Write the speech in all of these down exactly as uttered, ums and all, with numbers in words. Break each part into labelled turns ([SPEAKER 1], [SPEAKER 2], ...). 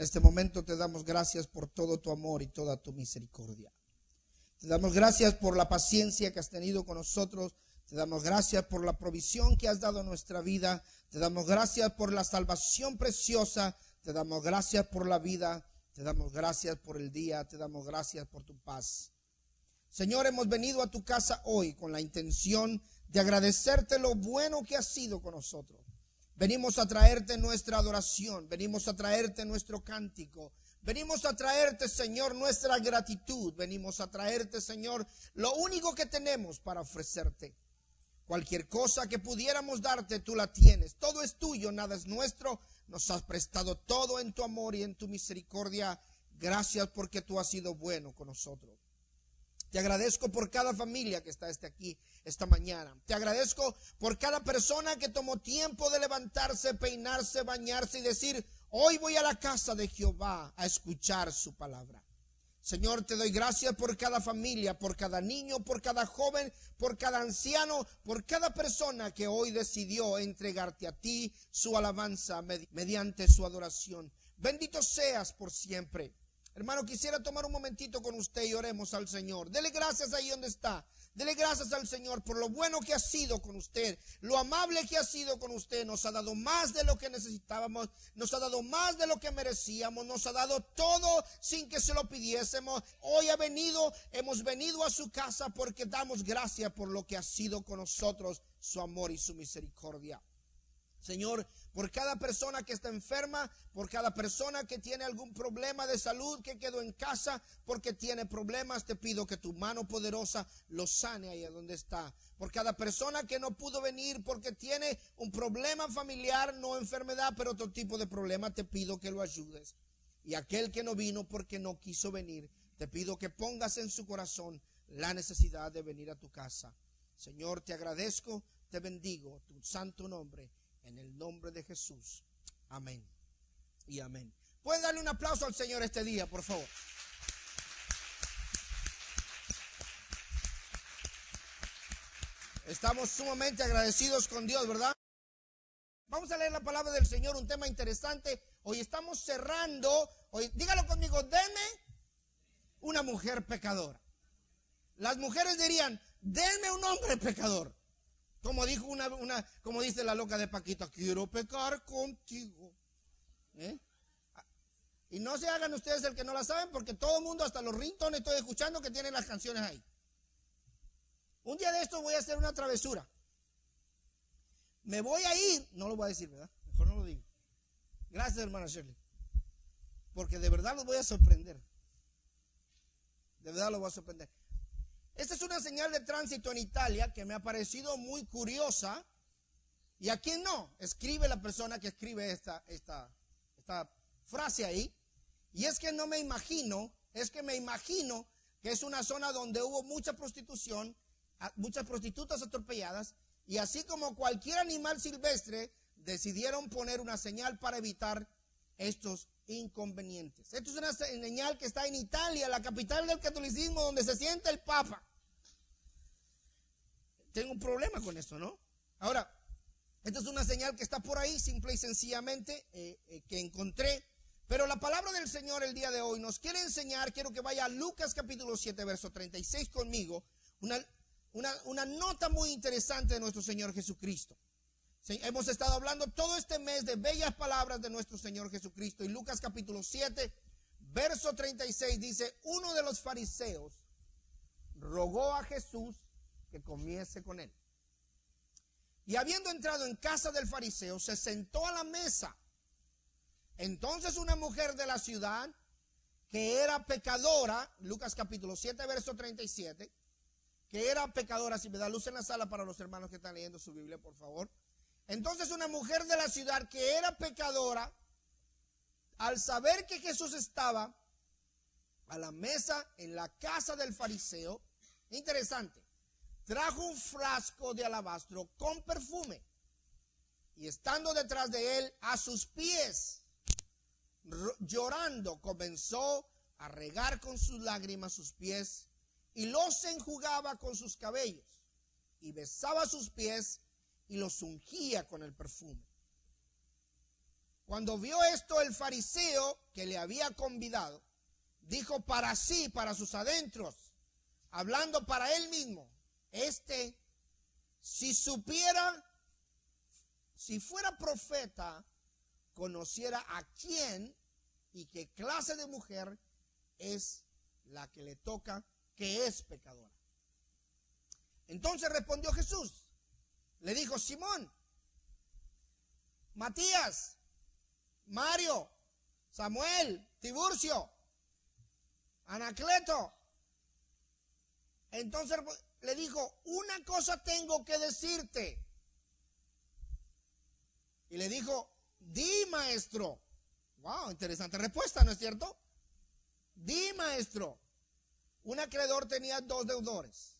[SPEAKER 1] este momento te damos gracias por todo tu amor y toda tu misericordia. Te damos gracias por la paciencia que has tenido con nosotros. Te damos gracias por la provisión que has dado a nuestra vida. Te damos gracias por la salvación preciosa. Te damos gracias por la vida. Te damos gracias por el día. Te damos gracias por tu paz. Señor, hemos venido a tu casa hoy con la intención de agradecerte lo bueno que has sido con nosotros. Venimos a traerte nuestra adoración. Venimos a traerte nuestro cántico. Venimos a traerte, Señor, nuestra gratitud. Venimos a traerte, Señor, lo único que tenemos para ofrecerte. Cualquier cosa que pudiéramos darte, tú la tienes. Todo es tuyo, nada es nuestro. Nos has prestado todo en tu amor y en tu misericordia. Gracias porque tú has sido bueno con nosotros. Te agradezco por cada familia que está aquí esta mañana. Te agradezco por cada persona que tomó tiempo de levantarse, peinarse, bañarse y decir: hoy voy a la casa de Jehová a escuchar su palabra. Señor, te doy gracias por cada familia, por cada niño, por cada joven, por cada anciano, por cada persona que hoy decidió entregarte a ti su alabanza mediante su adoración. Bendito seas por siempre. Hermano, quisiera tomar un momentito con usted y oremos al Señor. Dele gracias ahí donde está. Dele gracias al Señor por lo bueno que ha sido con usted, lo amable que ha sido con usted. Nos ha dado más de lo que necesitábamos, nos ha dado más de lo que merecíamos, nos ha dado todo sin que se lo pidiésemos. Hoy ha venido, hemos venido a su casa porque damos gracias por lo que ha sido con nosotros, su amor y su misericordia. Señor, por cada persona que está enferma, por cada persona que tiene algún problema de salud, que quedó en casa porque tiene problemas, te pido que tu mano poderosa lo sane ahí donde está. Por cada persona que no pudo venir porque tiene un problema familiar, no enfermedad, pero otro tipo de problema, te pido que lo ayudes. Y aquel que no vino porque no quiso venir, te pido que pongas en su corazón la necesidad de venir a tu casa. Señor, te agradezco, te bendigo, tu santo nombre. En el nombre de Jesús. Amén y amén. ¿Pueden darle un aplauso al Señor este día, por favor? Estamos sumamente agradecidos con Dios, ¿verdad? Vamos a leer la palabra del Señor, un tema interesante. Hoy estamos cerrando, hoy, dígalo conmigo, denme una mujer pecadora. Las mujeres dirían, denme un hombre pecador. Como dijo una, una, como dice la loca de Paquita, quiero pecar contigo. ¿Eh? Y no se hagan ustedes el que no la saben, porque todo el mundo, hasta los ringtones estoy escuchando que tienen las canciones ahí. Un día de estos voy a hacer una travesura. Me voy a ir, no lo voy a decir, ¿verdad? Mejor no lo digo. Gracias, hermana Shirley. Porque de verdad los voy a sorprender. De verdad los voy a sorprender. Esta es una señal de tránsito en Italia que me ha parecido muy curiosa. ¿Y a quién no? Escribe la persona que escribe esta, esta, esta frase ahí. Y es que no me imagino, es que me imagino que es una zona donde hubo mucha prostitución, muchas prostitutas atropelladas. Y así como cualquier animal silvestre, decidieron poner una señal para evitar estos inconvenientes. Esto es una señal que está en Italia, la capital del catolicismo, donde se sienta el Papa. Tengo un problema con esto, ¿no? Ahora, esta es una señal que está por ahí, simple y sencillamente, eh, eh, que encontré. Pero la palabra del Señor el día de hoy nos quiere enseñar, quiero que vaya a Lucas capítulo siete, verso treinta y seis conmigo, una, una, una nota muy interesante de nuestro Señor Jesucristo. Sí, hemos estado hablando todo este mes de bellas palabras de nuestro Señor Jesucristo. Y Lucas capítulo siete, verso treinta y seis dice, uno de los fariseos rogó a Jesús que comiese con él. Y habiendo entrado en casa del fariseo, se sentó a la mesa. Entonces una mujer de la ciudad, que era pecadora, Lucas capítulo siete, verso treinta y siete, que era pecadora, si me da luz en la sala para los hermanos que están leyendo su Biblia, por favor. Entonces una mujer de la ciudad que era pecadora, al saber que Jesús estaba a la mesa en la casa del fariseo, interesante, trajo un frasco de alabastro con perfume y estando detrás de él a sus pies, llorando, comenzó a regar con sus lágrimas sus pies y los enjugaba con sus cabellos y besaba sus pies y los ungía con el perfume. Cuando vio esto el fariseo que le había convidado, dijo para sí, para sus adentros, hablando para él mismo, este, si supiera, si fuera profeta, conociera a quién y qué clase de mujer es la que le toca, que es pecadora. Entonces respondió Jesús, le dijo: Simón, Matías, Mario, Samuel, Tiburcio, Anacleto. Entonces le dijo: una cosa tengo que decirte. Y le dijo: di, maestro. Wow, interesante respuesta, ¿no es cierto? Di, maestro. Un acreedor tenía dos deudores.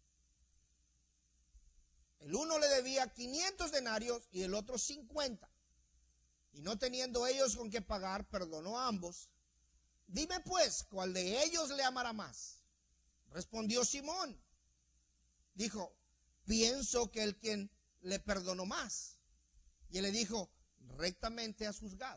[SPEAKER 1] El uno le debía quinientos denarios y el otro cincuenta. Y no teniendo ellos con qué pagar, perdonó a ambos. Dime pues, ¿cuál de ellos le amará más? Respondió Simón. Dijo: pienso que el quien le perdonó más. Y él le dijo: rectamente has juzgado.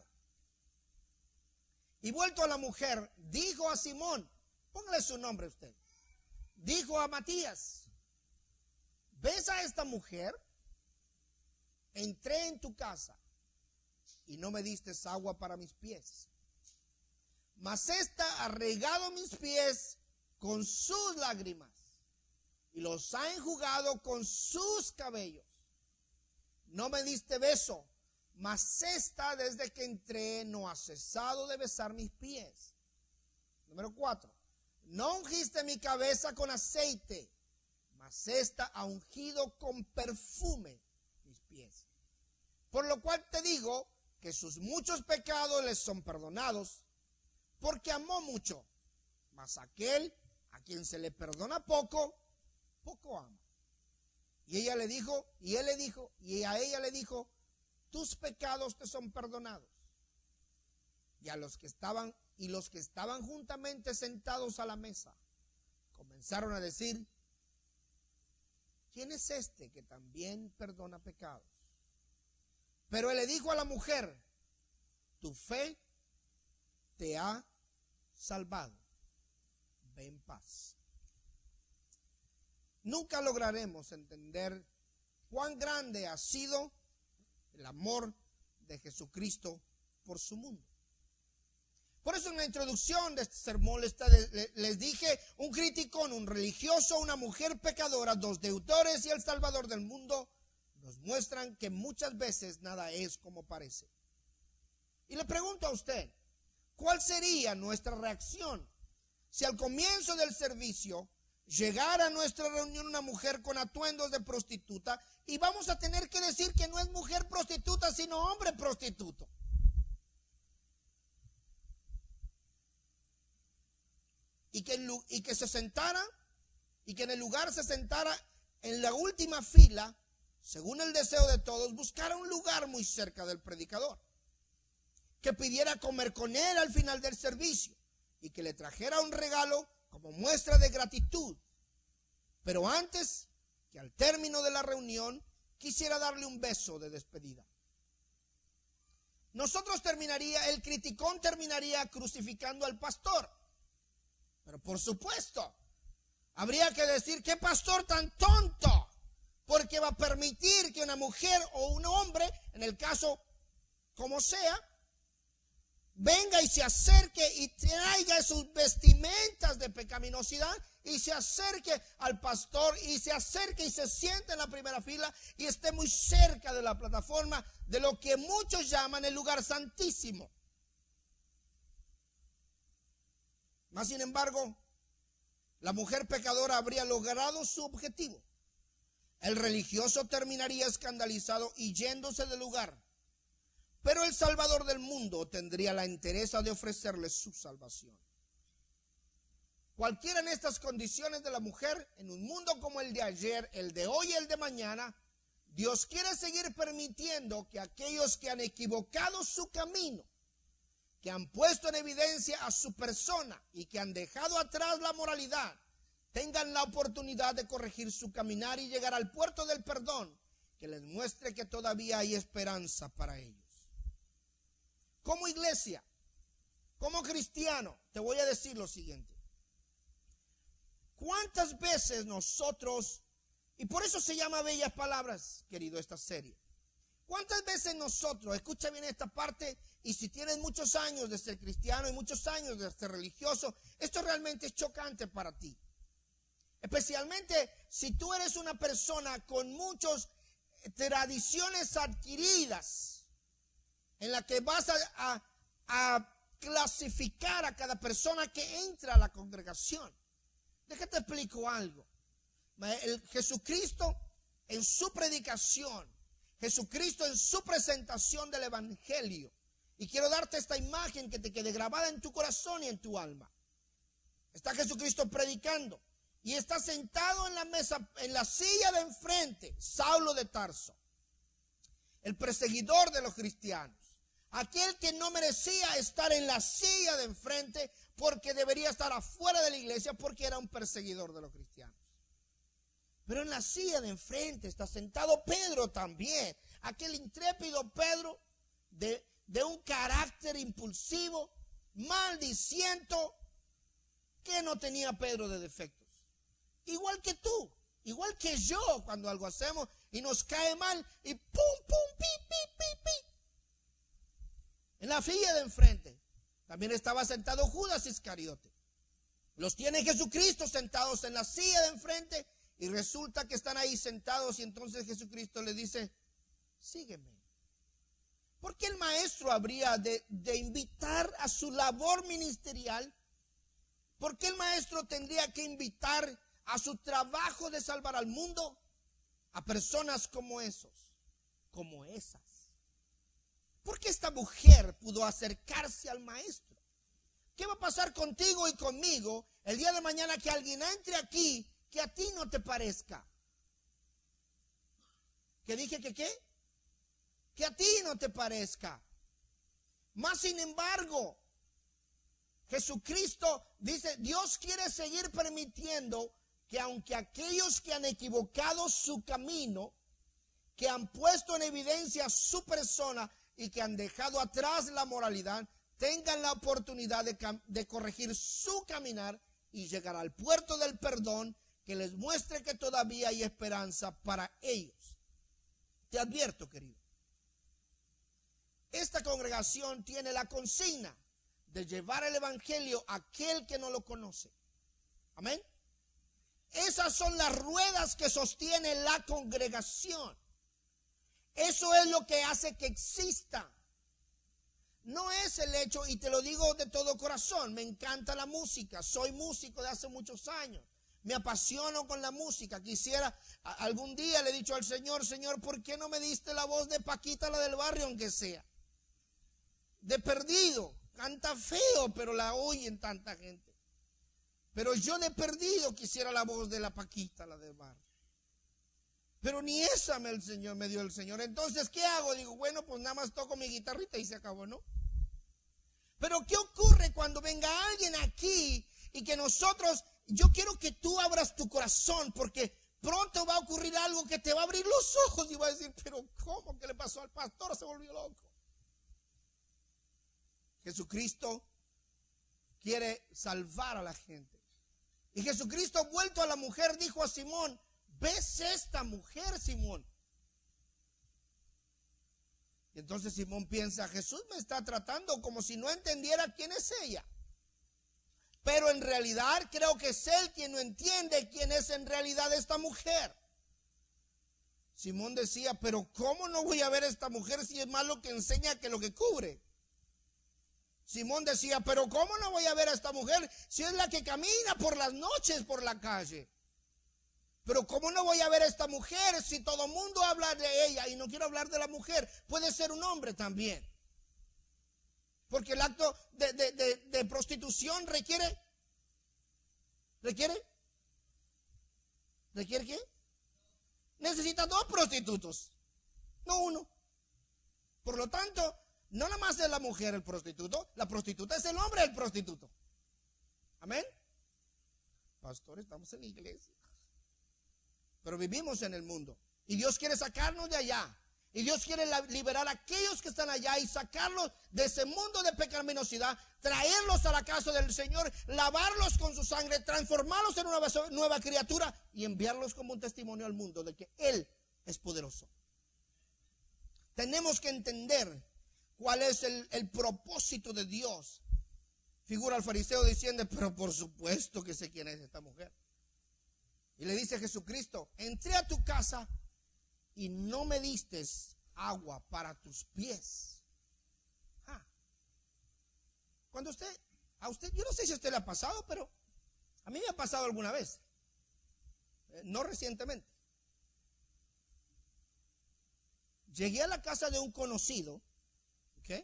[SPEAKER 1] Y vuelto a la mujer, dijo a Simón, póngale su nombre usted, dijo a Matías: ¿ves a esta mujer? Entré en tu casa y no me diste agua para mis pies, mas esta ha regado mis pies con sus lágrimas y los ha enjugado con sus cabellos. No me diste beso, mas esta desde que entré no ha cesado de besar mis pies. Número cuatro. No ungiste mi cabeza con aceite, mas esta ha ungido con perfume mis pies. Por lo cual te digo que sus muchos pecados les son perdonados, porque amó mucho. Mas aquel a quien se le perdona poco, poco ama. Y ella le dijo, y él le dijo, y a ella le dijo: tus pecados te son perdonados. Y a los que estaban, y los que estaban juntamente sentados a la mesa, comenzaron a decir: ¿quién es este que también perdona pecados? Pero él le dijo a la mujer: tu fe te ha salvado. Ve en paz. Nunca lograremos entender cuán grande ha sido el amor de Jesucristo por su mundo. Por eso en la introducción de este sermón les, les dije: un criticón, un religioso, una mujer pecadora, dos deudores y el Salvador del mundo nos muestran que muchas veces nada es como parece. Y le pregunto a usted, ¿cuál sería nuestra reacción si al comienzo del servicio llegara a nuestra reunión una mujer con atuendos de prostituta y vamos a tener que decir que no es mujer prostituta sino hombre prostituto? Y que, y que se sentara, y que en el lugar se sentara en la última fila, según el deseo de todos, buscara un lugar muy cerca del predicador, que pidiera comer con él al final del servicio y que le trajera un regalo como muestra de gratitud, pero antes que al término de la reunión quisiera darle un beso de despedida. Nosotros terminaría, el criticón terminaría crucificando al pastor. Pero por supuesto, habría que decir: ¿qué pastor tan tonto? Porque va a permitir que una mujer o un hombre, en el caso como sea, venga y se acerque y traiga sus vestimentas de pecaminosidad y se acerque al pastor y se acerque y se siente en la primera fila y esté muy cerca de la plataforma de lo que muchos llaman el lugar santísimo. Mas sin embargo, la mujer pecadora habría logrado su objetivo. El religioso terminaría escandalizado y yéndose del lugar. Pero el Salvador del mundo tendría la entereza de ofrecerle su salvación. Cualquiera en estas condiciones de la mujer, en un mundo como el de ayer, el de hoy y el de mañana, Dios quiere seguir permitiendo que aquellos que han equivocado su camino, que han puesto en evidencia a su persona y que han dejado atrás la moralidad, tengan la oportunidad de corregir su caminar y llegar al puerto del perdón, que les muestre que todavía hay esperanza para ellos. como iglesia, como cristiano, te voy a decir lo siguiente. ¿Cuántas veces nosotros, y por eso se llama Bellas Palabras, querido, esta serie? ¿Cuántas veces nosotros, escucha bien esta parte, y si tienes muchos años de ser cristiano y muchos años de ser religioso, esto realmente es chocante para ti. Especialmente si tú eres una persona con muchas tradiciones adquiridas, en la que vas a, a, a clasificar a cada persona que entra a la congregación. Déjate explico algo. El Jesucristo en su predicación, Jesucristo en su presentación del evangelio, y quiero darte esta imagen que te quede grabada en tu corazón y en tu alma. Está Jesucristo predicando y está sentado en la mesa, en la silla de enfrente, Saulo de Tarso, el perseguidor de los cristianos, aquel que no merecía estar en la silla de enfrente porque debería estar afuera de la iglesia porque era un perseguidor de los cristianos. Pero en la silla de enfrente está sentado Pedro también, aquel intrépido Pedro de, de un carácter impulsivo, maldiciento, que no tenía Pedro de defectos. Igual que tú, igual que yo, cuando algo hacemos y nos cae mal y pum, pum, pi, pi, pi, pi. En la silla de enfrente también estaba sentado Judas Iscariote. Los tiene Jesucristo sentados en la silla de enfrente y resulta que están ahí sentados y entonces Jesucristo le dice, sígueme. ¿Por qué el maestro habría de, de invitar a su labor ministerial? ¿Por qué el maestro tendría que invitar a su trabajo de salvar al mundo a personas como esos, como esas? ¿Por qué esta mujer pudo acercarse al maestro? ¿Qué va a pasar contigo y conmigo el día de mañana que alguien entre aquí que a ti no te parezca? ¿Qué dije que qué? Que a ti no te parezca. Más sin embargo, Jesucristo dice, Dios quiere seguir permitiendo que aunque aquellos que han equivocado su camino, que han puesto en evidencia su persona y que han dejado atrás la moralidad, tengan la oportunidad de, de corregir su caminar y llegar al puerto del perdón, que les muestre que todavía hay esperanza para ellos. Te advierto, querido, esta congregación tiene la consigna de llevar el evangelio a aquel que no lo conoce. Amén. Esas son las ruedas que sostiene la congregación. Eso es lo que hace que exista. No es el hecho, y te lo digo de todo corazón, me encanta la música, soy músico de hace muchos años, me apasiono con la música. Quisiera, algún día le he dicho al Señor, Señor, ¿por qué no me diste la voz de Paquita, la del barrio, aunque sea? De perdido, canta feo, pero la oyen tanta gente. Pero yo de perdido quisiera la voz de la Paquita, la del barrio. Pero ni esa me, el Señor, me dio el Señor. Entonces, ¿qué hago? Digo, bueno, pues nada más toco mi guitarrita y se acabó, ¿no? Pero ¿qué ocurre cuando venga alguien aquí y que nosotros, yo quiero que tú abras tu corazón porque pronto va a ocurrir algo que te va a abrir los ojos y va a decir, pero ¿cómo que le pasó al pastor? Se volvió loco. Jesucristo quiere salvar a la gente. Y Jesucristo, vuelto a la mujer, dijo a Simón, ¿ves esta mujer, Simón? Y entonces Simón piensa, Jesús me está tratando como si no entendiera quién es ella. Pero en realidad creo que es él quien no entiende quién es en realidad esta mujer. Simón decía, pero ¿cómo no voy a ver a esta mujer si es más lo que enseña que lo que cubre? Simón decía, pero ¿cómo no voy a ver a esta mujer si es la que camina por las noches por la calle? Pero ¿cómo no voy a ver a esta mujer si todo el mundo habla de ella? Y no quiero hablar de la mujer, puede ser un hombre también. Porque el acto de, de, de, de prostitución requiere, ¿requiere? ¿Requiere qué? Necesita dos prostitutos, no uno. Por lo tanto, no nada más es la mujer el prostituto, la prostituta es el hombre el prostituto. Amén. Pastor, estamos en la iglesia, pero vivimos en el mundo y Dios quiere sacarnos de allá Y Dios quiere liberar a aquellos que están allá y sacarlos de ese mundo de pecaminosidad, traerlos a la casa del Señor, lavarlos con su sangre, transformarlos en una nueva criatura y enviarlos como un testimonio al mundo de que Él es poderoso. Tenemos que entender cuál es el, el propósito de Dios. Figura al fariseo diciendo, pero por supuesto que sé quién es esta mujer. Y le dice a Jesucristo, entré a tu casa y no me diste agua para tus pies. Ah. Cuando usted, a usted, yo no sé si a usted le ha pasado, pero a mí me ha pasado alguna vez. Eh, no recientemente. Llegué a la casa de un conocido, ¿ok?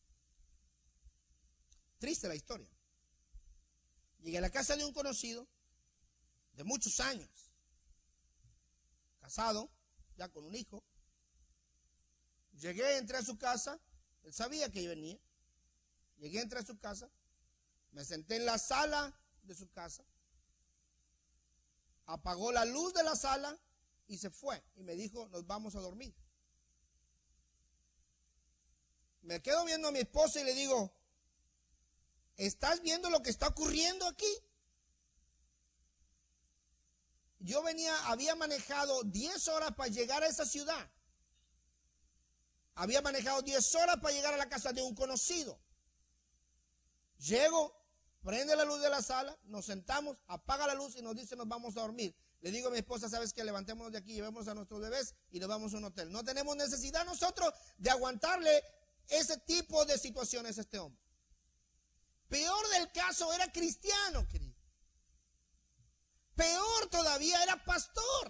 [SPEAKER 1] Triste la historia. Llegué a la casa de un conocido de muchos años, casado, ya con un hijo. Llegué, entré a su casa, él sabía que yo venía. Llegué, entré a su casa, me senté en la sala de su casa, apagó la luz de la sala y se fue. Y me dijo, nos vamos a dormir. Me quedo viendo a mi esposa y le digo, ¿estás viendo lo que está ocurriendo aquí? Yo venía, había manejado diez horas para llegar a esa ciudad. Había manejado diez horas para llegar a la casa de un conocido. Llego, prende la luz de la sala, nos sentamos, apaga la luz y nos dice nos vamos a dormir. Le digo a mi esposa, ¿sabes qué? Levantémonos de aquí, llevemos a nuestros bebés y nos vamos a un hotel. No tenemos necesidad nosotros de aguantarle ese tipo de situaciones a este hombre. Peor del caso, era cristiano, querido. Peor todavía, era pastor.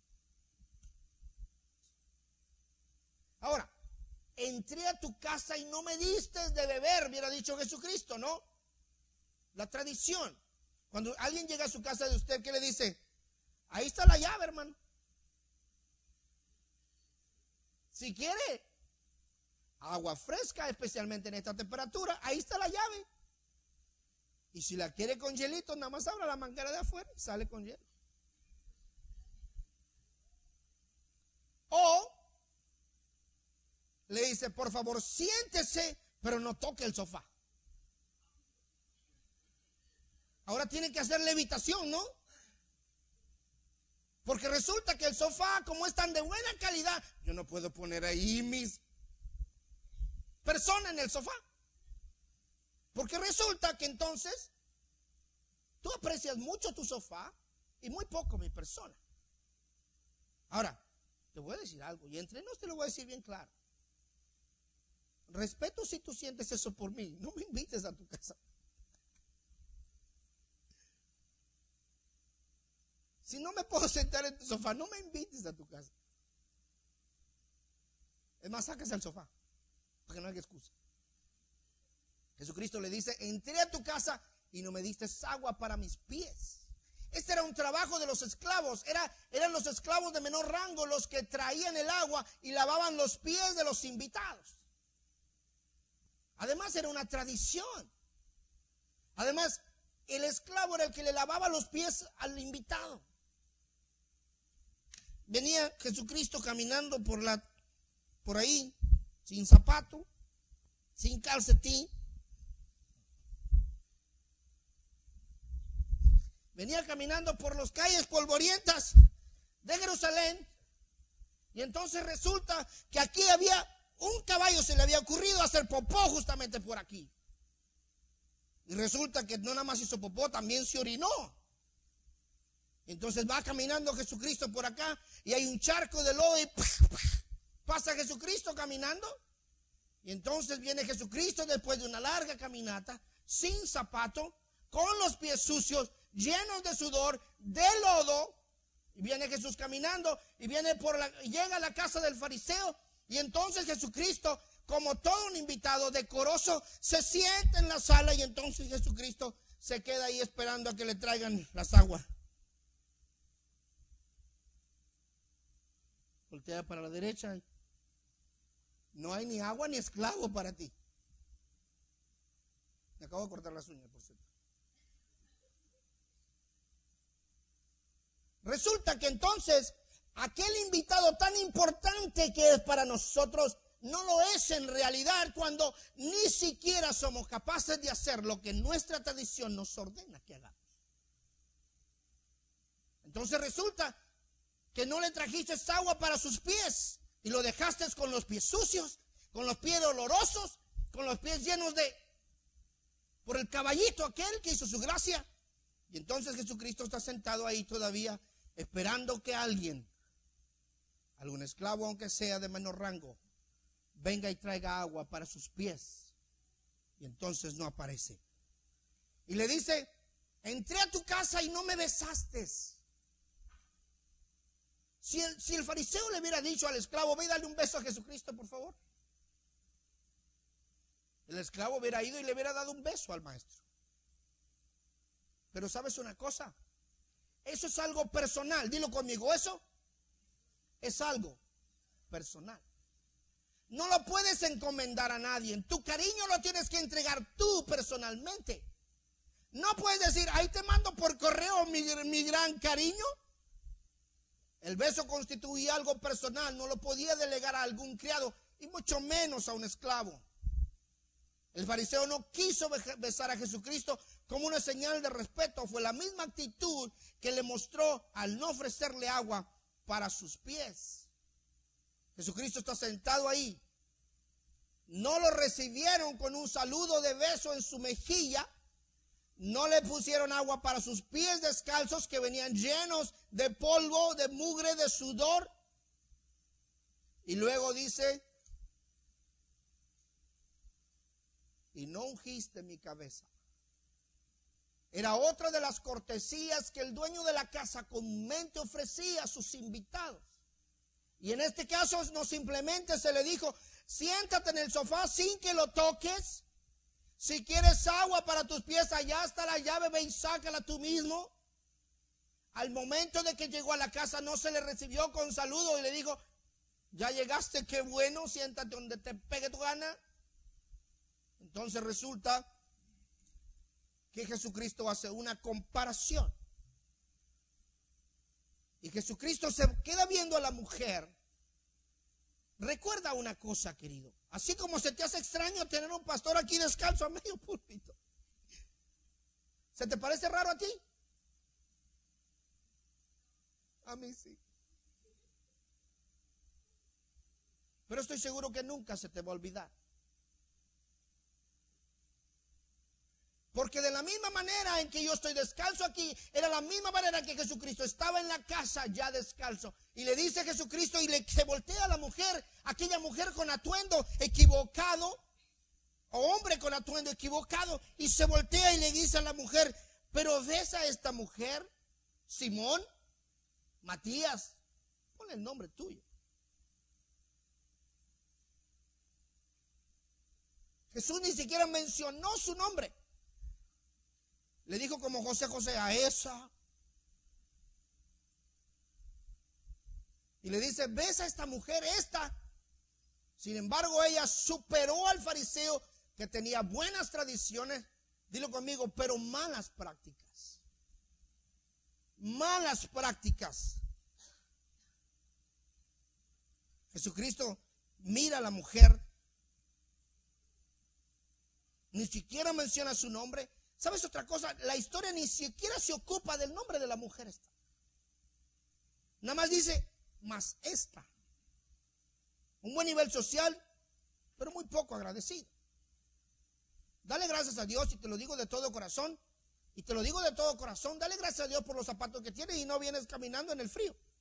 [SPEAKER 1] Ahora, entré a tu casa y no me diste de beber, hubiera dicho Jesucristo, ¿no? La tradición. Cuando alguien llega a su casa de usted, ¿qué le dice? Ahí está la llave, hermano. Si quiere agua fresca, especialmente en esta temperatura, ahí está la llave. Y si la quiere con hielito, nada más abra la manguera de afuera y sale con hielo. O le dice, por favor, siéntese, pero no toque el sofá. Ahora tiene que hacer levitación, ¿no? Porque resulta que el sofá, como es tan de buena calidad, yo no puedo poner ahí mis personas en el sofá. Porque resulta que entonces tú aprecias mucho tu sofá y muy poco mi persona. Ahora, te voy a decir algo, y entre nos te lo voy a decir bien claro. Respeto si tú sientes eso por mí, no me invites a tu casa. Si no me puedo sentar en tu sofá, no me invites a tu casa. Es más, sáquese al sofá, para que no haya excusa. Jesucristo le dice, entré a tu casa y no me diste agua para mis pies. Este era un trabajo de los esclavos. Era, eran los esclavos de menor rango los que traían el agua y lavaban los pies de los invitados. Además era una tradición. Además, el esclavo era el que le lavaba los pies al invitado. Venía Jesucristo caminando por la, por ahí, sin zapato, sin calcetín. Venía caminando por las calles polvorientas de Jerusalén. Y entonces resulta que aquí había un caballo, se le había ocurrido hacer popó justamente por aquí. Y resulta que no nada más hizo popó, también se orinó. Entonces va caminando Jesucristo por acá y hay un charco de lodo y pasa Jesucristo caminando. Y entonces viene Jesucristo después de una larga caminata, sin zapato, con los pies sucios, llenos de sudor, de lodo. Y viene Jesús caminando y viene por la, llega a la casa del fariseo. Y entonces Jesucristo, como todo un invitado decoroso, se sienta en la sala y entonces Jesucristo se queda ahí esperando a que le traigan las aguas. Voltea para la derecha. No hay ni agua ni esclavo para ti. Me acabo de cortar las uñas, por cierto. Resulta que entonces aquel invitado tan importante que es para nosotros, no lo es en realidad cuando ni siquiera somos capaces de hacer lo que nuestra tradición nos ordena que hagamos. Entonces resulta que no le trajiste agua para sus pies y lo dejaste con los pies sucios, con los pies olorosos, con los pies llenos de, por el caballito aquel que hizo su gracia. Y entonces Jesucristo está sentado ahí todavía esperando que alguien, algún esclavo aunque sea de menor rango, venga y traiga agua para sus pies. Y entonces no aparece. Y le dice, entré a tu casa y no me besaste. Si el, si el fariseo le hubiera dicho al esclavo, ve y dale un beso a Jesucristo, por favor. El esclavo hubiera ido y le hubiera dado un beso al maestro. Pero ¿sabes una cosa? Eso es algo personal. Dilo conmigo, eso es algo personal. No lo puedes encomendar a nadie. Tu cariño lo tienes que entregar tú personalmente. No puedes decir, ahí te mando por correo mi, mi gran cariño. El beso constituía algo personal. No lo podía delegar a algún criado y mucho menos a un esclavo. El fariseo no quiso besar a Jesucristo como una señal de respeto. Fue la misma actitud que le mostró al no ofrecerle agua para sus pies. Jesucristo está sentado ahí. No lo recibieron con un saludo de beso en su mejilla. No le pusieron agua para sus pies descalzos que venían llenos de polvo, de mugre, de sudor. Y luego dice, y no ungiste mi cabeza. Era otra de las cortesías que el dueño de la casa comúnmente ofrecía a sus invitados. Y en este caso no simplemente se le dijo, siéntate en el sofá sin que lo toques. Si quieres agua para tus pies, allá está la llave, ve y sácala tú mismo. Al momento de que llegó a la casa no se le recibió con saludo y le dijo, ya llegaste, qué bueno, siéntate donde te pegue tu gana. Entonces resulta que Jesucristo hace una comparación. Y Jesucristo se queda viendo a la mujer. Recuerda una cosa, querido. Así como se te hace extraño tener un pastor aquí descalzo a medio púlpito. ¿Se te parece raro a ti? A mí sí. Pero estoy seguro que nunca se te va a olvidar. Porque de la misma manera en que yo estoy descalzo aquí, era la misma manera que Jesucristo estaba en la casa ya descalzo. Y le dice a Jesucristo y le, se voltea a la mujer, aquella mujer con atuendo equivocado, o hombre con atuendo equivocado, y se voltea y le dice a la mujer, pero ves a esta mujer, Simón, Matías, ponle el nombre tuyo. Jesús ni siquiera mencionó su nombre. Le dijo como José José a esa. Y le dice, ves a esta mujer, esta. Sin embargo, ella superó al fariseo que tenía buenas tradiciones, dilo conmigo, pero malas prácticas. Malas prácticas. Jesucristo mira a la mujer, ni siquiera menciona su nombre. ¿Sabes otra cosa? La historia ni siquiera se ocupa del nombre de la mujer esta. Nada más dice, más esta. Un buen nivel social, pero muy poco agradecido. Dale gracias a Dios, y te lo digo de todo corazón, y te lo digo de todo corazón, dale gracias a Dios por los zapatos que tienes y no vienes caminando en el frío.